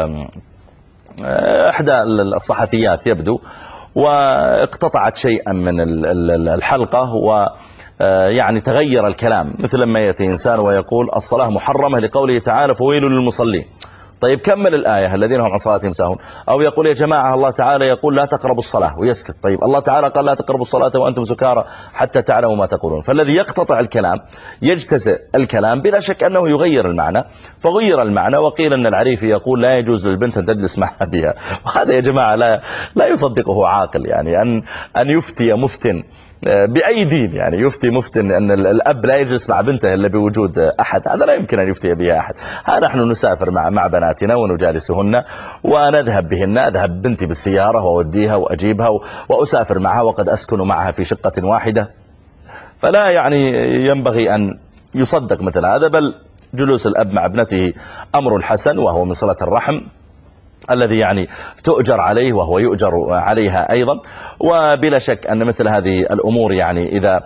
إحدى الصحفيات يبدو واقتطعت شيئا من الحلقة، ويعني تغير الكلام، مثل ما يأتي إنسان ويقول الصلاة محرمة لقوله تعالى فويل للمصلين. طيب طيب كمل الآية الذين هم عن صلاتهم ساهون. أو يقول يا جماعة الله تعالى يقول لا تقربوا الصلاة ويسكت. طيب الله تعالى قال لا تقربوا الصلاة وأنتم سكارى حتى تعلموا ما تقولون. فالذي يقتطع الكلام يجتزئ الكلام بلا شك أنه يغير المعنى، فغير المعنى وقيل أن العريفي يقول لا يجوز للبنت أن تجلس مع أبيها. وهذا يا جماعة لا لا يصدقه عاقل، يعني أن أن يفتي مفتن بأي دين، يعني يفتي مفتن أن الأب لا يجلس مع بنته إلا بوجود أحد، هذا لا يمكن أن يفتي بها أحد. ها نحن نسافر مع مع بناتنا ونجالسهن ونذهب بهن، أذهب بنتي بالسيارة وأوديها وأجيبها وأسافر معها وقد أسكن معها في شقة واحدة، فلا يعني ينبغي أن يصدق مثل هذا. بل جلوس الأب مع ابنته أمر حسن وهو من صلة الرحم الذي يعني تؤجر عليه وهو يؤجر عليها أيضا. وبلا شك أن مثل هذه الأمور يعني إذا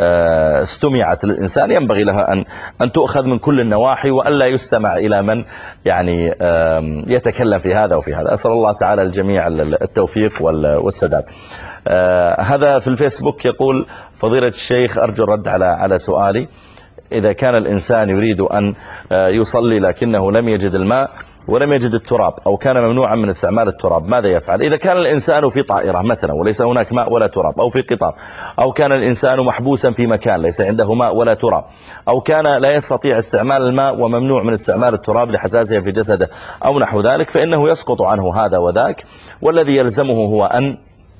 استمعت للإنسان ينبغي لها أن أن تؤخذ من كل النواحي وأن لا يستمع إلى من يعني يتكلم في هذا وفي هذا. أسأل الله تعالى الجميع التوفيق والسداد. هذا في الفيسبوك يقول فضيلة الشيخ أرجو الرد على على سؤالي. إذا كان الإنسان يريد أن يصلي لكنه لم يجد الماء ولم يجد التراب أو كان ممنوعا من استعمال التراب ماذا يفعل؟ إذا كان الإنسان في طائرة مثلا وليس هناك ماء ولا تراب، أو في قطار، أو كان الإنسان محبوسا في مكان ليس عنده ماء ولا تراب، أو كان لا يستطيع استعمال الماء وممنوع من استعمال التراب لحساسية في جسده أو نحو ذلك، فإنه يسقط عنه هذا وذاك، والذي يلزمه هو أن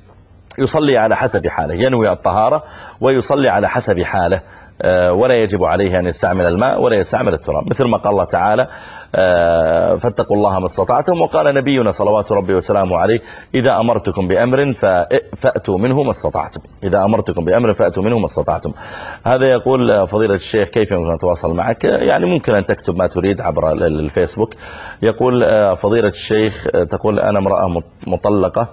يصلي على حسب حاله، ينوي الطهارة ويصلي على حسب حاله، ولا يجب عليه أن يستعمل الماء ولا يستعمل التراب، مثل ما قال الله تعالى فاتقوا الله ما استطعتم. وقال نبينا صلوات ربي وسلامه عليه إذا أمرتكم بأمر فأتوا منه ما استطعتم، إذا أمرتكم بأمر فأتوا منه ما استطعتم. هذا يقول فضيلة الشيخ كيف يمكن أتواصل معك؟ يعني ممكن أن تكتب ما تريد عبر الفيسبوك. يقول فضيلة الشيخ تقول أنا امرأة مطلقة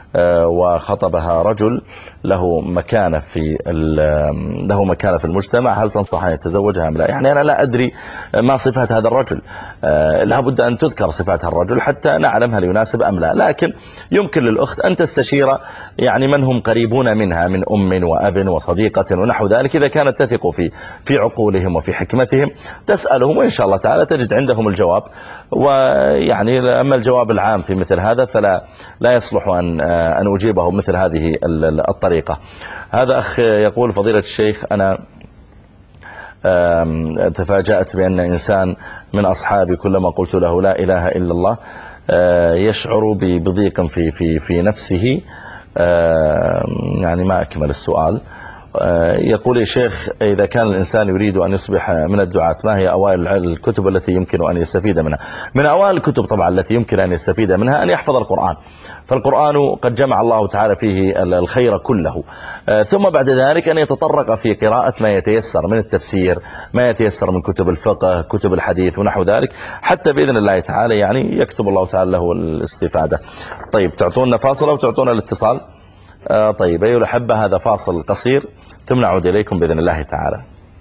وخطبها رجل له مكانة في له مكانة في المجتمع، هل تنصح أن يتزوجها أم لا؟ يعني أنا لا أدري ما صفات هذا الرجل، لا بد أن تذكر صفات الرجل حتى نعلم هل يناسب أم لا، لكن يمكن للأخت أن تستشير يعني من هم قريبون منها من أم وأب وصديقة ونحو ذلك، إذا كانت تثق في في عقولهم وفي حكمتهم تسألهم وإن شاء الله تعالى تجد عندهم الجواب. ويعني أما الجواب العام في مثل هذا فلا لا يصلح أن أن أجيبه مثل هذه الطريقة. هذا أخ يقول فضيلة الشيخ أنا تفاجأت بأن إنسان من أصحابي كلما قلت له لا إله إلا الله يشعر بضيق في في في نفسه. يعني ما أكمل السؤال. يقول يا شيخ إذا كان الإنسان يريد أن يصبح من الدعاة ما هي أوائل الكتب التي يمكن أن يستفيد منها؟ من أوائل الكتب طبعا التي يمكن أن يستفيد منها أن يحفظ القرآن، فالقرآن قد جمع الله تعالى فيه الخير كله. ثم بعد ذلك أن يتطرق في قراءة ما يتيسر من التفسير، ما يتيسر من كتب الفقه، كتب الحديث ونحو ذلك، حتى بإذن الله تعالى يعني يكتب الله تعالى له الاستفادة. طيب تعطونا فاصلة وتعطونا الاتصال. آه طيب أيها الأحبة هذا فاصل قصير ثم نعود إليكم بإذن الله تعالى.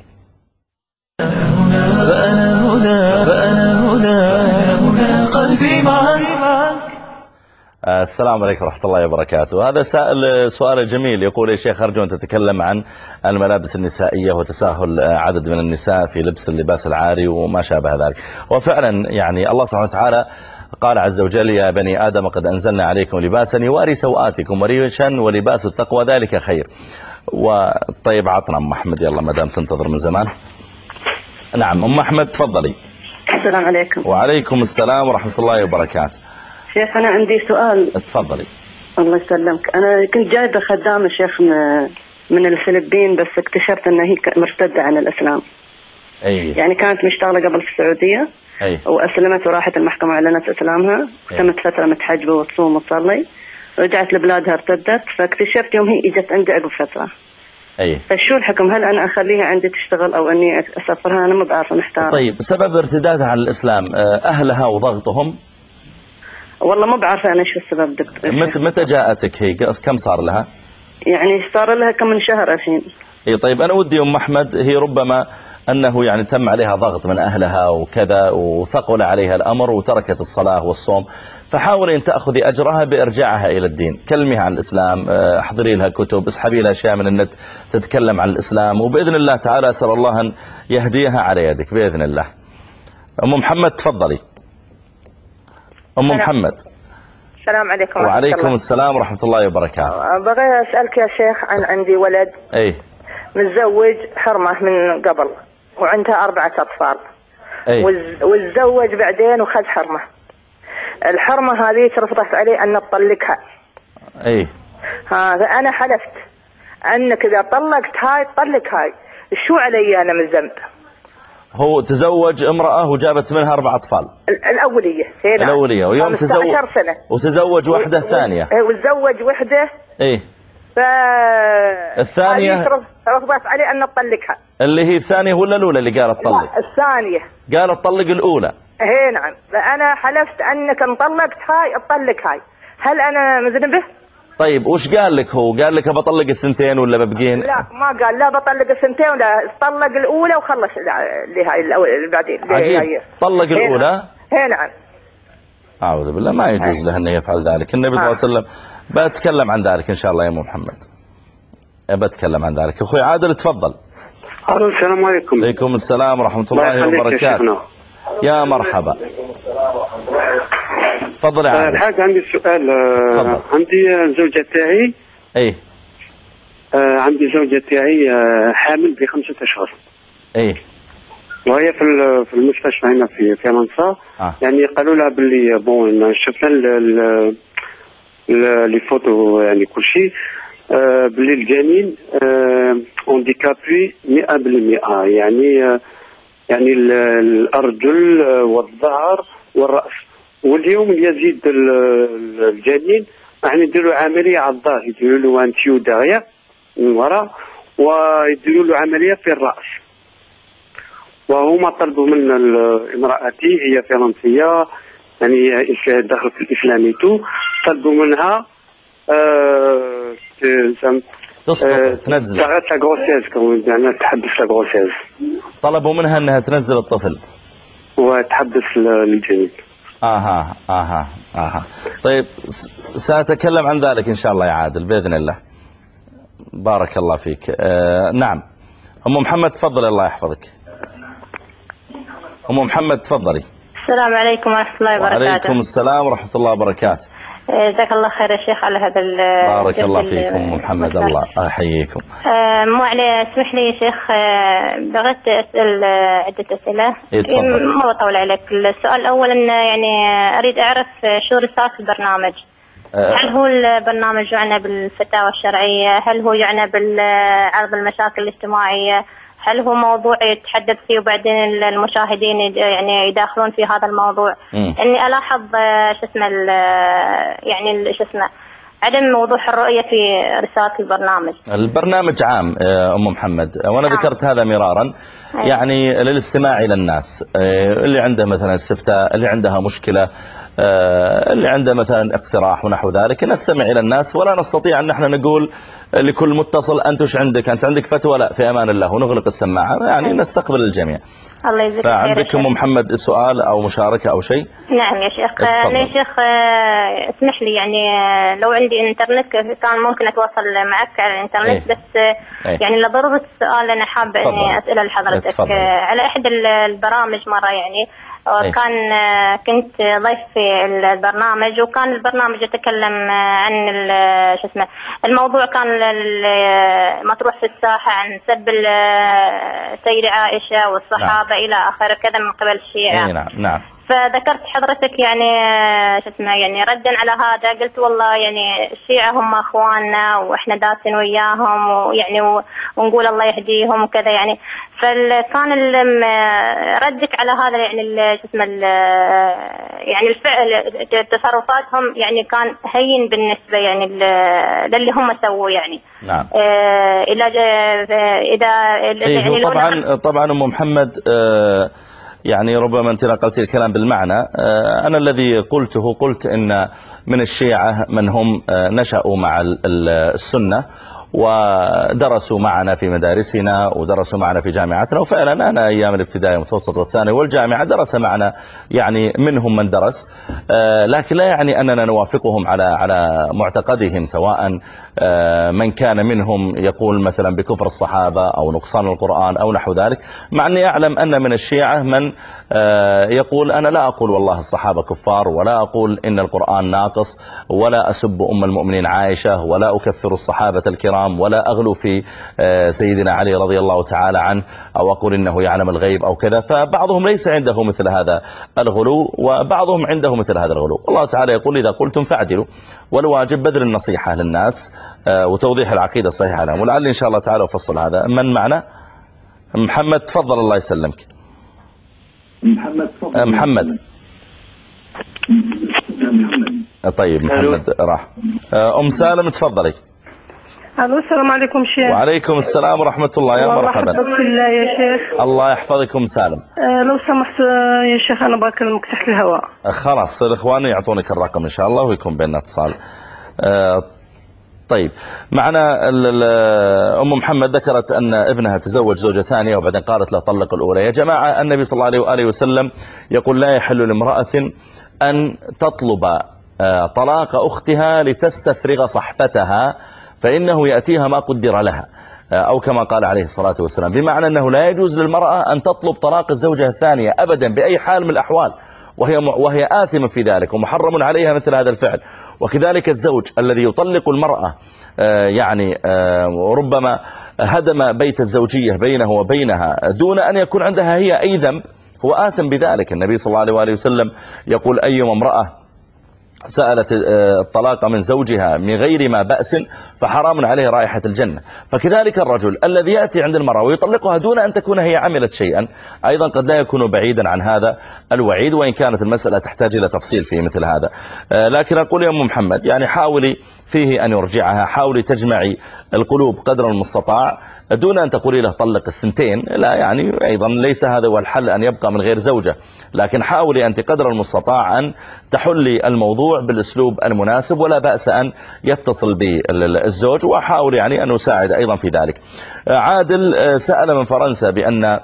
فأنا هنا فأنا هنا هنا قلبي معك. آه السلام عليكم ورحمة الله وبركاته. هذا سائل سؤال جميل يقول يا شيخ أرجو أن تتكلم عن الملابس النسائية وتساهل عدد من النساء في لبس اللباس العاري وما شابه ذلك. وفعلا يعني الله سبحانه وتعالى قال عز وجل يا بني آدم قد أنزلنا عليكم لباسا يواري سوآتكم وريشا ولباس التقوى ذلك خير. وطيب عطنا أم أحمد يلا ما دام تنتظر من زمان. نعم أم أحمد تفضلي. السلام عليكم. وعليكم السلام ورحمة الله وبركاته. شيخ أنا عندي سؤال. تفضلي. الله يسلمك. أنا كنت جايبة خدامة شيخ من الفلبين بس اكتشفت أنها هي مرتدة عن الإسلام. أي. يعني كانت مشتغلة قبل في السعودية. أي. وأسلمت وراحت المحكمة أعلنت إسلامها، تمت فترة متحجبة وتصوم وتصلي، رجعت لبلادها ارتدت، فاكتشفت يوم هي إجت عندي عقب فترة. أي. فشو الحكم؟ هل أنا أخليها عندي تشتغل أو أني أسافرها؟ أنا ما بعرف محتار. طيب سبب ارتدادها عن الإسلام أهلها وضغطهم؟ والله ما بعرف أنا شو السبب دكتور. متى متى جاءتك هي؟ كم صار لها؟ يعني صار لها كم من شهر الحين. اي طيب أنا ودي أم أحمد هي ربما أنه يعني تم عليها ضغط من أهلها وكذا وثقل عليها الأمر وتركت الصلاة والصوم، فحاولي أن تأخذي أجرها بإرجاعها إلى الدين، كلميها عن الإسلام، احضري لها كتب، اسحبي لها أشياء من النت تتكلم عن الإسلام، وبإذن الله تعالى أسأل الله أن يهديها على يدك بإذن الله. أم محمد تفضلي. أم محمد. السلام عليكم. وعليكم السلام ورحمة الله وبركاته. بغي أسألك يا شيخ عن عندي ولد أي متزوج حرمة من قبل وعندها أربعة أطفال. أي وتزوج بعدين وخذ حرمة. الحرمة هذه رفضت عليه أن تطلقها. أي ها فأنا حلفت أنك إذا طلقت هاي تطلق هاي، شو علي أنا من ذنب؟ هو تزوج امرأة وجابت منها أربع أطفال. الأولية هنا. الأولية ويوم تزوج سنة. وتزوج وحدة ثانية. وتزوج وحدة. إيه. ف الثانية رفضت عليه أن تطلقها. اللي هي الثانية ولا الأولى اللي قالت طلق؟ لا الثانية. قالت طلق الأولى. إيه نعم، فأنا حلفت أنك ان طلقت هاي تطلق هاي، هل أنا مذنبه؟ طيب وش قال لك هو؟ قال لك بطلق الثنتين ولا ببقين؟ لا ما قال لا بطلق الثنتين ولا طلق الأولى وخلص اللي هاي اللي بعدين. عجيب. طلق الأولى؟ إيه نعم. أعوذ بالله، ما يجوز له أن يفعل ذلك. النبي صلى الله عليه وسلم بتكلم عن ذلك إن شاء الله يا أم محمد. بتكلم عن ذلك. أخوي عادل تفضل. السلام عليكم. عليكم السلام ورحمة الله وبركاته. يا مرحبا. تفضل يا عادل. الحاج عندي سؤال. تفضل. عندي زوجة تاعي. ايه. آه عندي زوجة تاعي آه حامل بخمسة أشهر. ايه. وهي في في المستشفى هنا في في منصة. آه. يعني قالوا لها باللي بون شفنا لي فوتو يعني كل شيء آه باللي الجنين آه اونديكابي مئة بالمئة، يعني آه يعني الأرجل والظهر والرأس. واليوم يزيد الجنين راح نديروا عملية على الظهر، يديروا له انتيو داغيا من وراء ويديروا له عملية في الرأس. وهما طلبوا من امرأتي هي فرنسية يعني دخلت في الإسلامي تو، طلبوا منها آه تسقط تنزل يعني تحبس لاغروسيز. طلبوا منها انها تنزل الطفل وتحبس الجنين. اها اها اها طيب سأتكلم عن ذلك ان شاء الله يا عادل باذن الله. بارك الله فيك. آه نعم ام محمد تفضلي الله يحفظك. ام محمد تفضلي. السلام عليكم ورحمة الله وبركاته. وعليكم السلام ورحمة الله وبركاته. جزاك الله خير يا شيخ على هذا. بارك الله فيكم ام محمد، الله يحييكم. مو علي اسمح لي يا شيخ، بغيت اسال عده اسئله. تفضل. ما بطول عليك. السؤال الاول ان يعني اريد اعرف شو رسالة البرنامج. أه. هل هو البرنامج يعنى بالفتاوى الشرعيه؟ هل هو يعنى بالعرض المشاكل الاجتماعيه؟ هل هو موضوع يتحدث فيه وبعدين المشاهدين يعني يداخلون في هذا الموضوع؟ م. اني الاحظ شو اسمه يعني شو اسمه عدم وضوح الرؤية في رسالة البرنامج. البرنامج عام ام محمد وانا عام. ذكرت هذا مرارا. أيه. يعني للاستماع الى الناس اللي عنده مثلا استفتاء، اللي عندها مشكلة، اللي عنده مثلا اقتراح ونحو ذلك، نستمع إلى الناس ولا نستطيع أن نحن نقول لكل متصل أنت وش عندك، أنت عندك فتوى، لا في أمان الله ونغلق السماعة، يعني نستقبل الجميع. الله يجزاك خير. فعندك أم محمد سؤال أو مشاركة أو شيء؟ نعم يا شيخ. أنا يا شيخ اسمح لي يعني لو عندي انترنت كان ممكن أتواصل معك على الانترنت. أيه. بس أيه. يعني لضرورة السؤال أنا حابة إني أسأله لحضرتك. اتفضل. على أحد البرامج مرة يعني وكان كنت ضيف في البرنامج، وكان البرنامج يتكلم عن شو اسمه الموضوع كان مطروح في الساحة عن سب السيدة عائشة والصحابة. نعم. إلى آخر كذا من قبل الشيعة. نعم نعم. فذكرت حضرتك يعني شو اسمه يعني ردا على هذا قلت والله يعني الشيعة هم اخواننا واحنا داسين وياهم ويعني ونقول الله يهديهم وكذا يعني. فكان ردك على هذا يعني شو اسمه يعني الفعل تصرفاتهم يعني كان هين بالنسبة يعني للي هم سووا يعني. نعم. إذا إذا يعني طبعا طبعا أم محمد آه يعني ربما أنت نقلت الكلام بالمعنى. أنا الذي قلته قلت إن من الشيعة من هم نشأوا مع السنة ودرسوا معنا في مدارسنا ودرسوا معنا في جامعاتنا، وفعلا أنا أيام الابتدائي والمتوسط والثانوي والجامعة درس معنا يعني منهم من درس، لكن لا يعني أننا نوافقهم على على معتقدهم، سواء من كان منهم يقول مثلا بكفر الصحابة أو نقصان القرآن أو نحو ذلك، مع أني أعلم أن من الشيعة من يقول أنا لا أقول والله الصحابة كفار، ولا أقول إن القرآن ناقص، ولا أسب أم المؤمنين عائشة، ولا أكفر الصحابة الكرام، ولا أغلو في سيدنا علي رضي الله تعالى عنه، أو أقول إنه يعلم الغيب أو كذا. فبعضهم ليس عنده مثل هذا الغلو، وبعضهم عنده مثل هذا الغلو. الله تعالى يقول إذا قلتم فاعدلوا، والواجب بذل النصيحة للناس وتوضيح العقيدة الصحيحة لهم. ولعل إن شاء الله تعالى أفصل هذا. من معنا؟ محمد تفضل الله يسلمك. محمد تفضل. محمد طيب محمد راح. أم سالم تفضلي. الو السلام عليكم شيخ. وعليكم السلام ورحمة الله، يا مرحبا. الله يحفظك الله يا شيخ. الله يحفظكم سالم. أه لو سمحت يا شيخ أنا بكلمك تحت الهواء. خلاص الإخوان يعطونك الرقم إن شاء الله ويكون بيننا اتصال. أه طيب معنا أم محمد ذكرت أن ابنها تزوج زوجة ثانية وبعدين قالت له طلق الأولى. يا جماعة النبي صلى الله عليه وآله وسلم يقول لا يحل لامرأة أن تطلب طلاق أختها لتستفرغ صحفتها، فإنه يأتيها ما قدر لها، أو كما قال عليه الصلاة والسلام، بمعنى أنه لا يجوز للمرأة أن تطلب طلاق الزوجة الثانية أبدا بأي حال من الأحوال، وهي وهي آثمة في ذلك ومحرم عليها مثل هذا الفعل. وكذلك الزوج الذي يطلق المرأة يعني ربما هدم بيت الزوجية بينه وبينها دون أن يكون عندها هي أي ذنب، هو آثم بذلك. النبي صلى الله عليه وآله وسلم يقول أيما امرأة سألت الطلاق من زوجها من غير ما بأس فحرام عليه رائحة الجنة. فكذلك الرجل الذي يأتي عند المرأة ويطلقها دون أن تكون هي عملت شيئا أيضا قد لا يكون بعيدا عن هذا الوعيد، وإن كانت المسألة تحتاج إلى تفصيل في مثل هذا. لكن أقول يا أم محمد يعني حاولي فيه أن يرجعها، حاولي تجمعي القلوب قدر المستطاع دون أن تقولي له طلق الثنتين، لا يعني أيضا ليس هذا هو الحل أن يبقى من غير زوجة، لكن حاولي أنت قدر المستطاع أن تحلي الموضوع بالأسلوب المناسب، ولا بأس أن يتصل بالزوج، وحاول يعني أن نساعد أيضا في ذلك. عادل سأل من فرنسا بأن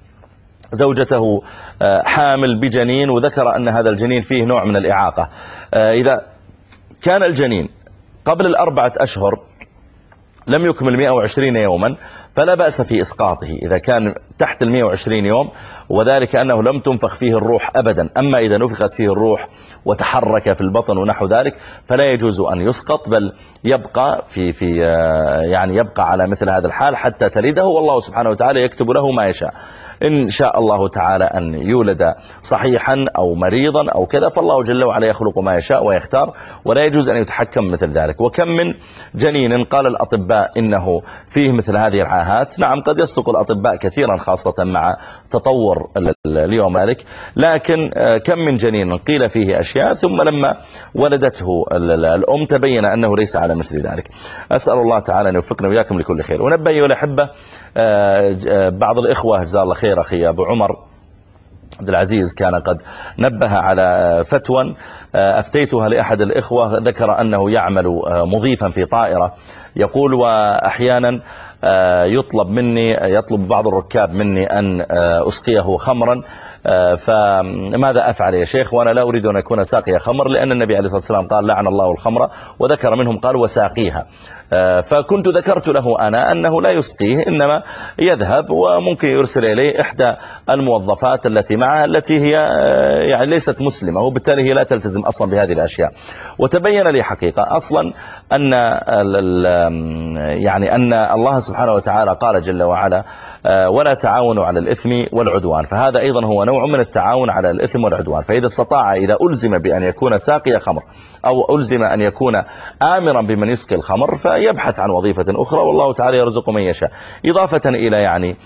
زوجته حامل بجنين، وذكر أن هذا الجنين فيه نوع من الإعاقة. إذا كان الجنين قبل الأربعة أشهر لم يكمل مئة وعشرين يوما فلا بأس في إسقاطه إذا كان تحت المئة وعشرين يوم، وذلك أنه لم تنفخ فيه الروح أبدا. أما إذا نفخت فيه الروح وتحرك في البطن ونحو ذلك فلا يجوز أن يسقط، بل يبقى في في يعني يبقى على مثل هذا الحال حتى تلده، والله سبحانه وتعالى يكتب له ما يشاء. إن شاء الله تعالى أن يولد صحيحا أو مريضا أو كذا فالله جل وعلا يخلق ما يشاء ويختار، ولا يجوز أن يتحكم مثل ذلك. وكم من جنين قال الأطباء إنه فيه مثل هذه العاهات، نعم قد يصدق الأطباء كثيرا خاصة مع تطور اليوم ذلك، لكن كم من جنين قيل فيه أشياء ثم لما ولدته الأم تبين أنه ليس على مثل ذلك. أسأل الله تعالى أن يوفقنا وإياكم لكل خير. ونبه أيها الأحبة بعض الإخوة جزاه الله خير، أخي أبو عمر عبد العزيز كان قد نبه على فتوى أفتيتها لأحد الإخوة، ذكر أنه يعمل مضيفا في طائرة، يقول وأحيانا يطلب مني يطلب بعض الركاب مني أن أسقيه خمرا، فماذا أفعل يا شيخ وأنا لا أريد أن أكون ساقي خمر، لأن النبي عليه الصلاة والسلام قال لعن الله الخمر، وذكر منهم قال وساقيها. فكنت ذكرت له أنا أنه لا يسقيه، إنما يذهب وممكن يرسل إليه إحدى الموظفات التي معه التي هي يعني ليست مسلمة، وبالتالي هي لا تلتزم أصلا بهذه الأشياء. وتبين لي حقيقة أصلا أن يعني أن الله سبحانه وتعالى قال جل وعلا ولا تعاونوا على الإثم والعدوان، فهذا أيضا هو نوع من التعاون على الإثم والعدوان. فإذا استطاع إذا ألزم بأن يكون ساقي خمر أو ألزم أن يكون آمرا بمن يسقي الخمر فيبحث عن وظيفة أخرى، والله تعالى يرزق من يشاء، إضافة إلى يعني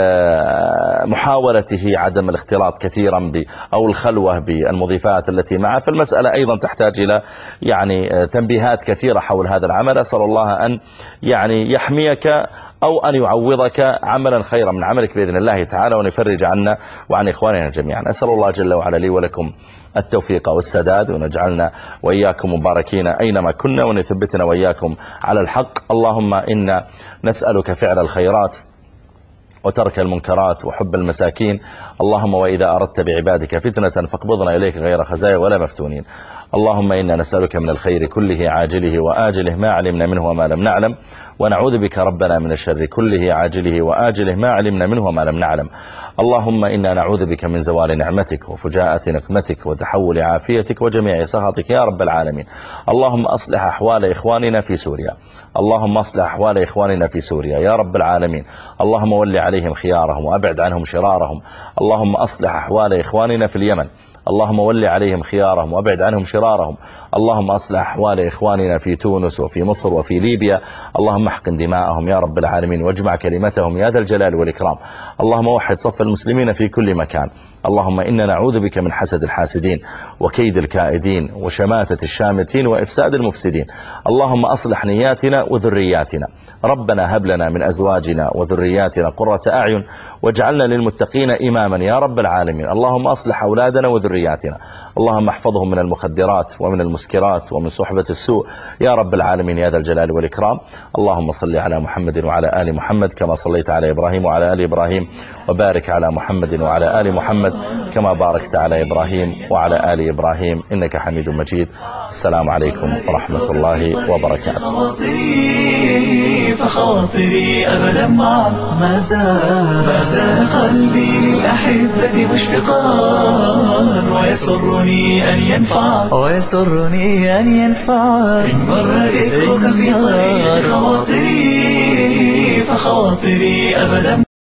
محاولته عدم الاختلاط كثيرا أو الخلوة بالمضيفات التي معه. فالمسألة أيضا تحتاج إلى يعني تنبيهات كثيرة حول هذا العمل. أسأل الله أن يعني يحميك أو أن يعوضك عملا خيرا من عملك بإذن الله تعالى، وأن يفرج عنا وعن إخواننا جميعا. أسأل الله جل وعلا لي ولكم التوفيق والسداد، ونجعلنا وإياكم مباركين أينما كنا، وأن يثبتنا وإياكم على الحق. اللهم إنا نسألك فعل الخيرات وترك المنكرات وحب المساكين. اللهم وإذا أردت بعبادك فتنة فاقبضنا إليك غير خزايا ولا مفتونين. اللهم إنا نسألك من الخير كله عاجله وآجله ما علمنا منه وما لم نعلم، ونعوذ بك ربنا من الشر كله عاجله وآجله ما علمنا منه وما لم نعلم. اللهم إنا نعوذ بك من زوال نعمتك وفجاءة نقمتك وتحول عافيتك وجميع سخطك يا رب العالمين. اللهم أصلح أحوال إخواننا في سوريا، اللهم أصلح أحوال إخواننا في سوريا يا رب العالمين. اللهم ول عليهم خيارهم وأبعد عنهم شرارهم. اللهم أصلح أحوال إخواننا في اليمن، اللهم ول عليهم خيارهم وابعد عنهم شرارهم. اللهم أصلح أحوال إخواننا في تونس وفي مصر وفي ليبيا، اللهم احقن دماءهم يا رب العالمين واجمع كلمتهم يا ذا الجلال والإكرام. اللهم وحد صف المسلمين في كل مكان. اللهم إنا نعوذ بك من حسد الحاسدين وكيد الكائدين وشماتة الشامتين وإفساد المفسدين. اللهم أصلح نياتنا وذرياتنا. ربنا هب لنا من أزواجنا وذرياتنا قرة أعين واجعلنا للمتقين إماما يا رب العالمين. اللهم أصلح أولادنا وذرياتنا، اللهم احفظهم من المخدرات ومن المسكرات ومن صحبة السوء يا رب العالمين يا ذا الجلال والإكرام. اللهم صل على محمد وعلى آل محمد كما صليت على إبراهيم وعلى آل إبراهيم، وبارك على محمد وعلى آل محمد كما باركت على إبراهيم وعلى آل إبراهيم إنك حميد مجيد. السلام عليكم ورحمة الله وبركاته. فخاطري أبدا معا ما زال ما زال قلبي للأحبة مشفقا، ويسرني أن ينفع ويسرني أن ينفع إن مر ذكرك في طريق خواطري، فخاطري أبدا